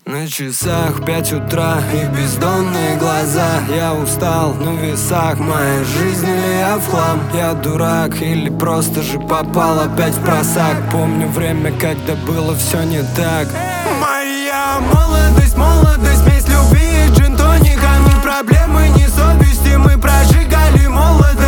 На часах 5 утра и бездонные глаза. Я устал, на весах моя жизнь или я в хлам. Я дурак или просто же попал опять в просак. Помню время, когда было все не так. Моя молодость, смесь любви и джин-тоника. Ни проблемы, ни совести, мы прожигали молодость.